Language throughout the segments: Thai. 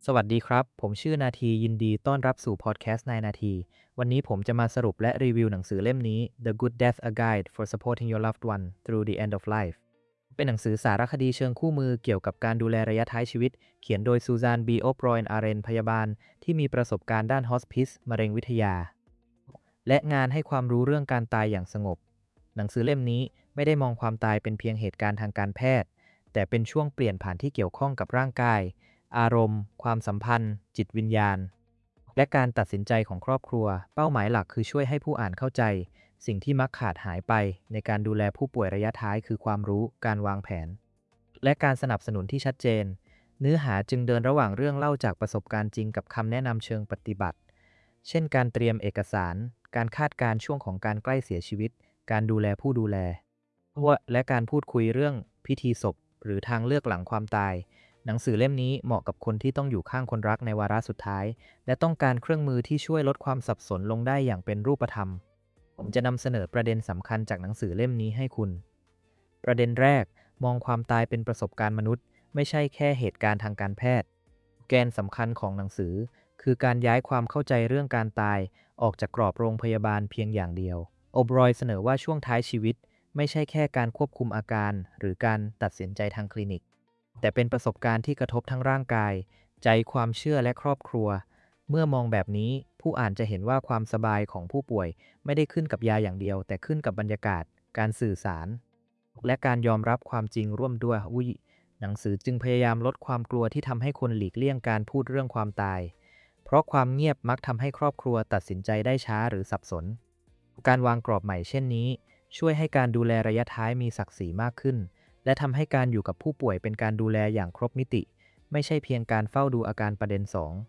สวัสดีครับ ผมชื่อนาทียินดีต้อนรับสู่พอดแคสต์นายนาที วันนี้ผมจะมาสรุปและรีวิวหนังสือเล่มนี้ The Good Death: A Guide for Supporting Your Loved One Through the End of Life เป็นหนังสือสารคดีเชิงคู่มือเกี่ยวกับการดูแลระยะท้ายชีวิต เขียนโดยซูซานบีโอ บรอยน์อาเรนพยาบาลที่มีประสบการณ์ด้านฮอสพิสมะเร็งวิทยา และงานให้ความรู้เรื่องการตายอย่างสงบ หนังสือเล่มนี้ไม่ได้มองความตายเป็นเพียงเหตุการณ์ทางการแพทย์ แต่เป็นช่วงเปลี่ยนผ่านที่เกี่ยวข้องกับร่างกาย อารมณ์ ความสัมพันธ์ จิตวิญญาณ และการตัดสินใจของครอบครัว เป้าหมายหลักคือช่วยให้ผู้อ่านเข้าใจ สิ่งที่มักขาดหายไปในการดูแลผู้ป่วยระยะท้ายคือความรู้ การวางแผน และการสนับสนุนที่ชัดเจน เนื้อหาจึงเดินระหว่างเรื่องเล่าจากประสบการณ์จริงกับคำแนะนำเชิงปฏิบัติ เช่นการเตรียมเอกสาร การคาดการณ์ช่วงของการใกล้เสียชีวิต การดูแลผู้ดูแล และการพูดคุยเรื่องพิธีศพหรือทางเลือกหลังความตาย หนังสือเล่มนี้เหมาะกับคนที่ต้องอยู่ข้างคนรักในวาระสุดท้าย และต้องการเครื่องมือที่ช่วยลดความสับสนลงได้อย่างเป็นรูปธรรม ผมจะนำเสนอประเด็นสำคัญจากหนังสือเล่มนี้ให้คุณ ประเด็นแรก มองความตายเป็นประสบการณ์มนุษย์ ไม่ใช่แค่เหตุการณ์ทางการแพทย์ แกนสำคัญของหนังสือ คือการย้ายความเข้าใจเรื่องการตายออกจากกรอบโรงพยาบาลเพียงอย่างเดียว โอบรอยเสนอว่าช่วงท้ายชีวิตไม่ใช่แค่การควบคุมอาการหรือการตัดสินใจทางคลินิก แต่เป็นประสบการณ์ที่กระทบทั้งร่างกาย ใจความเชื่อและครอบครัว เมื่อมองแบบนี้ผู้อ่านจะเห็นว่าความสบายของผู้ป่วยไม่ได้ขึ้นกับยาอย่างเดียว แต่ขึ้นกับบรรยากาศ การสื่อสาร และการยอมรับความจริงร่วมด้วยหนังสือจึงพยายามลดความกลัวที่ทำให้คนหลีกเลี่ยงการพูดเรื่องความตาย เพราะความเงียบมักทำให้ครอบครัวตัดสินใจได้ช้าหรือสับสน การวางกรอบใหม่เช่นนี้ช่วยให้การดูแลระยะท้ายมีศักดิ์ศรีมากขึ้น และทำให้การอยู่กับผู้ป่วยเป็นการดูแลอย่างครบมิติ ไม่ใช่เพียงการเฝ้าดูอาการประเด็น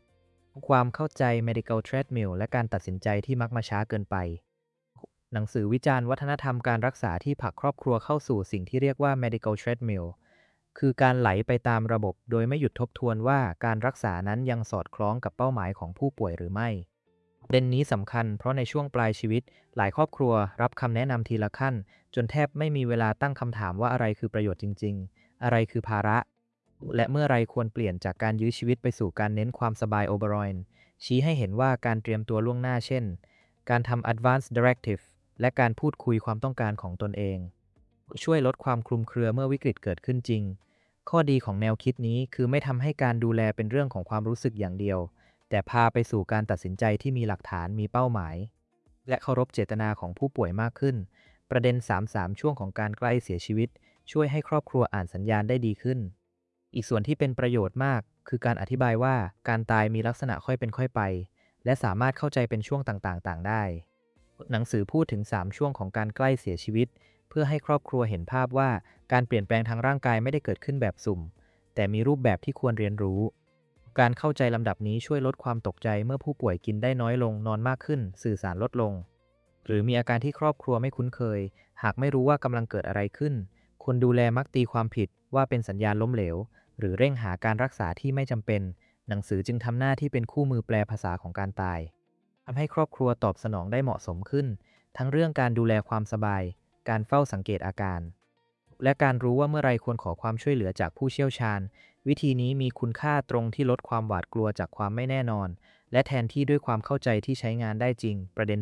2ความเข้าใจ medical treadmill และการตัดสินใจที่มักมาช้าเกินไป หนังสือวิจารณ์วัฒนธรรมการรักษาที่ผลักครอบครัวเข้าสู่สิ่งที่เรียกว่า medical treadmill คือการไหลไปตามระบบโดยไม่หยุดทบทวนว่าการรักษานั้นยังสอดคล้องกับเป้าหมายของผู้ป่วยหรือไม่ประเด็นนี้สำคัญเพราะในช่วงปลายชีวิตหลายครอบครัวรับคำแนะนำทีละขั้นจนแทบไม่มีเวลาตั้งคำถามว่าอะไรคือประโยชน์จริงๆอะไรคือภาระและเมื่อไรควรเปลี่ยนจากการยื้อชีวิตไปสู่การเน้นความสบายโอบรอยน์ชี้ให้เห็นว่าการเตรียมตัวล่วงหน้าเช่นการทำ advanced directive และการพูดคุยความต้องการของตนเองช่วยลดความคลุมเครือเมื่อวิกฤตเกิดขึ้นจริงข้อดีของแนวคิดนี้คือไม่ทำให้การดูแลเป็นเรื่องของความรู้สึกอย่างเดียวแต่พาไปสู่การตัดสินใจที่มีหลักฐานมีเป้าหมายและเคารพเจตนาของผู้ป่วยมากขึ้นประเด็น3ช่วงของการใกล้เสียชีวิตช่วยให้ครอบครัวอ่านสัญญาณได้ดีขึ้นอีกส่วนที่เป็นประโยชน์มากคือการอธิบายว่าการตายมีลักษณะค่อยเป็นค่อยไปและสามารถเข้าใจเป็นช่วงต่างๆได้หนังสือพูดถึง3ช่วงของการใกล้เสียชีวิตเพื่อให้ครอบครัวเห็นภาพว่าการเปลี่ยนแปลงทางร่างกายไม่ได้เกิดขึ้นแบบสุ่มแต่มีรูปแบบที่ควรเรียนรู้การเข้าใจลำดับนี้ช่วยลดความตกใจเมื่อผู้ป่วยกินได้น้อยลงนอนมากขึ้นสื่อสารลดลงหรือมีอาการที่ครอบครัวไม่คุ้นเคยหากไม่รู้ว่ากำลังเกิดอะไรขึ้นคนดูแลมักตีความผิดว่าเป็นสัญญาณล้มเหลวหรือเร่งหาการรักษาที่ไม่จำเป็นหนังสือจึงทำหน้าที่เป็นคู่มือแปลภาษาของการตายทำให้ครอบครัวตอบสนองได้เหมาะสมขึ้นทั้งเรื่องการดูแลความสบายการเฝ้าสังเกตอาการและการรู้ว่าเมื่อไรควรขอความช่วยเหลือจากผู้เชี่ยวชาญวิธีนี้มีคุณค่าตรงที่ลดความหวาดกลัวจากความไม่แน่นอนและแทนที่ด้วยความเข้าใจที่ใช้งานได้จริงประเด็น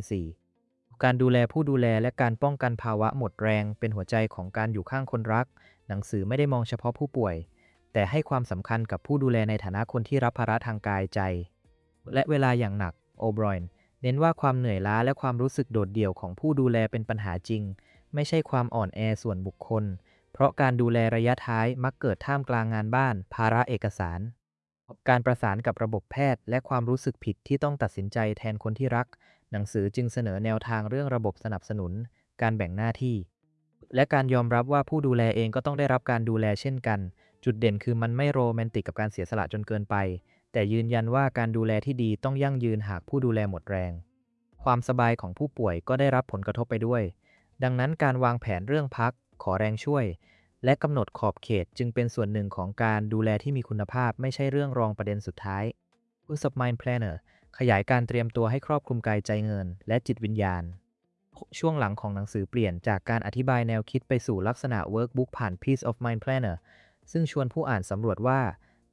4การดูแลผู้ดูแลและการป้องกันภาวะหมดแรงเป็นหัวใจของการอยู่ข้างคนรักหนังสือไม่ได้มองเฉพาะผู้ป่วยแต่ให้ความสำคัญกับผู้ดูแลในฐานะคนที่รับภาระทางกายใจและเวลาอย่างหนักโอบรอยน์เน้นว่าความเหนื่อยล้าและความรู้สึกโดดเดี่ยวของผู้ดูแลเป็นปัญหาจริงไม่ใช่ความอ่อนแอส่วนบุคคลเพราะการดูแลระยะท้ายมักเกิดท่ามกลางงานบ้านภาระเอกสารการประสานกับระบบแพทย์และความรู้สึกผิดที่ต้องตัดสินใจแทนคนที่รักหนังสือจึงเสนอแนวทางเรื่องระบบสนับสนุนการแบ่งหน้าที่และการยอมรับว่าผู้ดูแลเองก็ต้องได้รับการดูแลเช่นกันจุดเด่นคือมันไม่โรแมนติกกับการเสียสละจนเกินไปแต่ยืนยันว่าการดูแลที่ดีต้องยั่งยืนหากผู้ดูแลหมดแรงความสบายของผู้ป่วยก็ได้รับผลกระทบไปด้วยดังนั้นการวางแผนเรื่องพักขอแรงช่วยและกำหนดขอบเขตจึงเป็นส่วนหนึ่งของการดูแลที่มีคุณภาพไม่ใช่เรื่องรองประเด็นสุดท้าย Use of Mind Planner ขยายการเตรียมตัวให้ครอบคลุมกายใจเงินและจิตวิญญาณช่วงหลังของหนังสือเปลี่ยนจากการอธิบายแนวคิดไปสู่ลักษณะ Workbook ผ่าน Peace of Mind Planner ซึ่งชวนผู้อ่านสำรวจว่า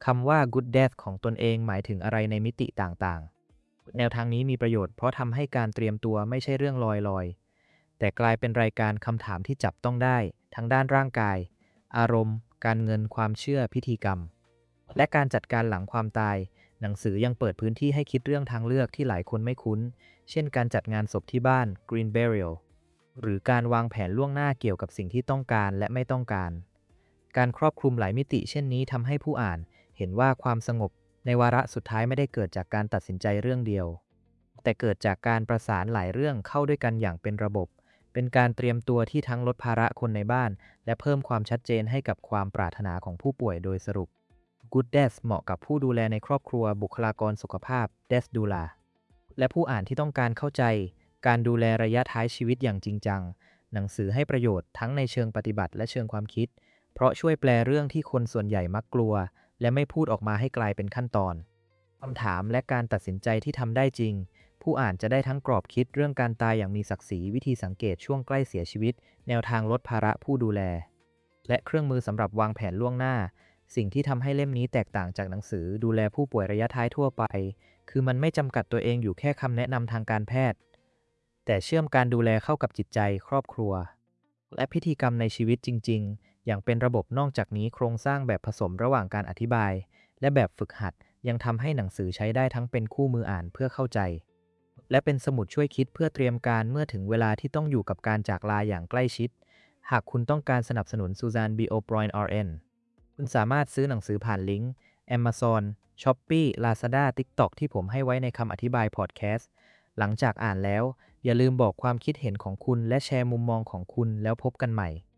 คำว่า good death ของตนเองหมายถึงอะไรในมิติต่างๆ แนวทางนี้มีประโยชน์เพราะทำให้การเตรียมตัวไม่ใช่เรื่องลอยๆ แต่กลายเป็นรายการคำถามที่จับต้องได้ทั้งด้านร่างกาย อารมณ์ การเงิน ความเชื่อ พิธีกรรม และการจัดการหลังความตาย หนังสือยังเปิดพื้นที่ให้คิดเรื่องทางเลือกที่หลายคนไม่คุ้น เช่นการจัดงานศพที่บ้าน Green Burial หรือการวางแผนล่วงหน้าเกี่ยวกับสิ่งที่ต้องการและไม่ต้องการ การครอบคลุมหลายมิติเช่นนี้ทำให้ผู้อ่านเห็นว่าความสงบในวาระสุดท้ายไม่ได้เกิดจากการตัดสินใจเรื่องเดียว แต่เกิดจากการประสานหลายเรื่องเข้าด้วยกันอย่างเป็นระบบ เป็นการเตรียมตัวที่ทั้งลดภาระคนในบ้านและเพิ่มความชัดเจนให้กับความปรารถนาของผู้ป่วยโดยสรุป Good Death เหมาะกับผู้ดูแลในครอบครัวบุคลากรสุขภาพ Death Doula และผู้อ่านที่ต้องการเข้าใจการดูแลระยะท้ายชีวิตอย่างจริงจัง หนังสือให้ประโยชน์ทั้งในเชิงปฏิบัติและเชิงความคิด เพราะช่วยแปลเรื่องที่คนส่วนใหญ่มักกลัว และไม่พูดออกมาให้กลายเป็นขั้นตอนคำถามและการตัดสินใจที่ทำได้จริง ผู้อ่านจะได้ทั้งกรอบคิดเรื่องการตายอย่างมีศักดิ์ศรีวิธีสังเกตช่วงใกล้เสียชีวิตแนวทางลดภาระผู้ดูแลและเครื่องมือสำหรับวางแผนล่วงหน้าสิ่งที่ทำให้เล่มนี้แตกต่างจากหนังสือดูแลผู้ป่วยระยะท้ายทั่วไปคือมันไม่จำกัดตัวเองอยู่แค่คำแนะนำทางการแพทย์แต่เชื่อมการดูแลเข้ากับจิตใจครอบครัวและพิธีกรรมในชีวิตจริงๆอย่างเป็นระบบนอกจากนี้โครงสร้างแบบผสมระหว่างการอธิบายและแบบฝึกหัดยังทำให้หนังสือใช้ได้ทั้งเป็นคู่มืออ่านเพื่อเข้าใจและเป็นสมุดช่วยคิดเพื่อเตรียมการเมื่อถึงเวลาที่ต้องอยู่กับการจากลาอย่างใกล้ชิดหากคุณต้องการสนับสนุน Suzanne B. O'Brien RN คุณสามารถซื้อหนังสือผ่านลิงก์ Amazon, Shopee, Lazada, TikTok ที่ผมให้ไว้ในคำอธิบายพอดแคสต์หลังจากอ่านแล้วอย่าลืมบอกความคิดเห็นของคุณและแชร์มุมมองของคุณแล้วพบกันใหม่